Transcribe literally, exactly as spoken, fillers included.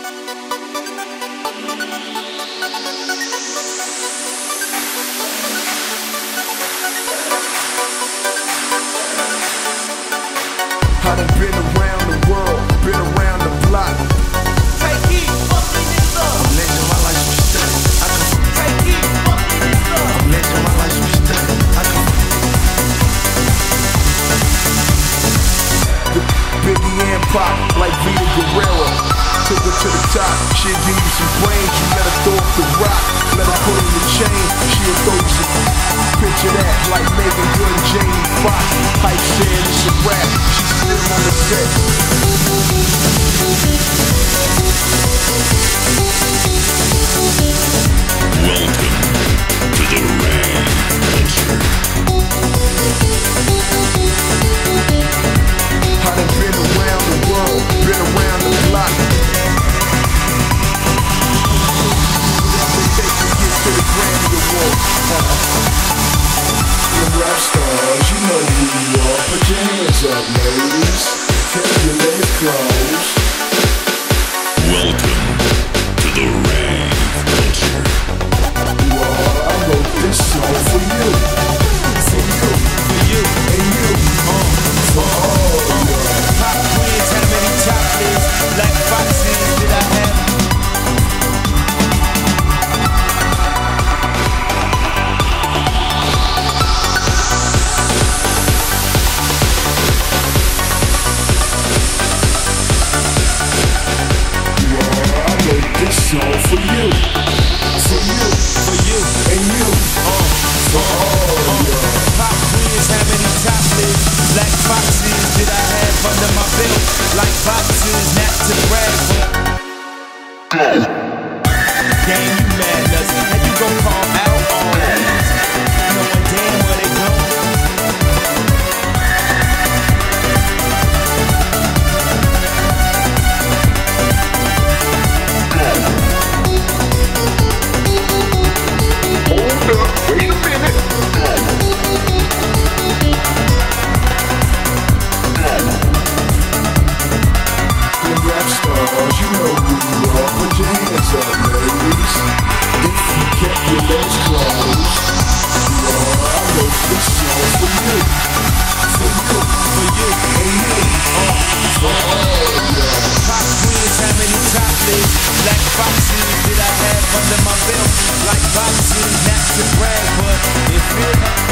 I done been around the world, been around the block. Take heat, fuck me niggas up. I'm legend, my life some study. I come from Take heat, fuck me niggas up. I'm legend, my life some study. I come from Biggie and Pop, like Vita Guerrero. Took her to the top, she'll give you some brains. You let her throw up the rock, let her put on the chain. She'll throw you some. Picture that, like Megan Good and Jamie Foxx. Hype said it's a rap, she's still on the set. Welcome to the rave culture. I done been around the world, been around the block. This is the take to get to the Grammy Award. Rap stars, you know who you are. Put your hands up, ladies. Keep your legs closed. Welcome to the rave culture. Well, I wrote this song for you. For you. For you. And you. Uh, for all of you. Pop queens, how many chocolates? Black foxes did I have? This song for you, for you, For you. and you, Uh, for all of you. Pop queens, how many chocolates? Black foxes did I have under my belt? Like boxes, not to brag, but game, you mad nuts. How you gon' call out all that? Knowing damn where they go. Wait a minute. The rap stars, you know who you are. Put your hands up, ladies. If you kept your legs closed, well, I wrote this song for you, for you, For you. and you, uh, for all of you. Pop queens, how many chocolates? Black foxes did I have under my belt? Like boxes, not to brag, but it feel